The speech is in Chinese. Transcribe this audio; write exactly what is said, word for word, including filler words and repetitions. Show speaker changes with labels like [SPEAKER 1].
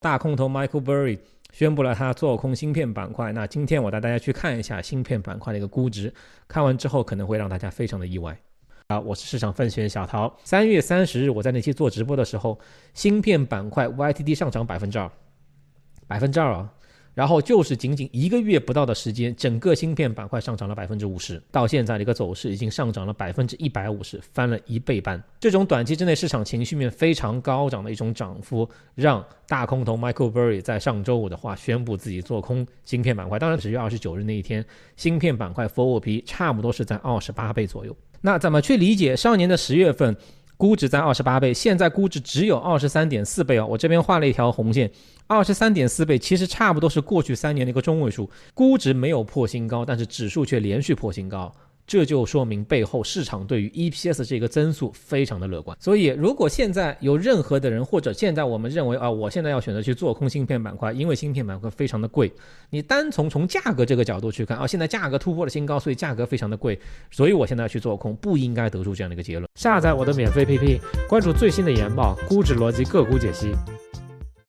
[SPEAKER 1] 大空头 Michael Burry 宣布了他做空芯片板块，那今天我带大家去看一下芯片板块的一个估值，看完之后可能会让大家非常的意外。啊，我是市场分析员小陶。三月三十日我在那期做直播的时候，芯片板块 Y T D 上涨百分之二，百分之二啊。然后就是仅仅一个月不到的时间，整个芯片板块上涨了百分之五十，到现在的一个走势已经上涨了百分之一百五十，翻了一倍半。这种短期之内市场情绪面非常高涨的一种涨幅，让大空头 Michael Burry 在上周五的话宣布自己做空芯片板块。当然十月二十九日那一天，芯片板块 forward P 差不多是在二十八倍左右。那怎么去理解上年的十月份估值在二十八倍，现在估值只有 二十三点四倍哦，我这边画了一条红线， 二十三点四倍其实差不多是过去三年的一个中位数，估值没有破新高，但是指数却连续破新高，这就说明背后市场对于 E P S 这个增速非常的乐观。所以如果现在有任何的人，或者现在我们认为啊，我现在要选择去做空芯片板块，因为芯片板块非常的贵，你单从从价格这个角度去看啊，现在价格突破了新高，所以价格非常的贵，所以我现在要去做空，不应该得出这样的一个结论。
[SPEAKER 2] 下载我的免费 A P P， 关注最新的研报、估值逻辑、个股解析。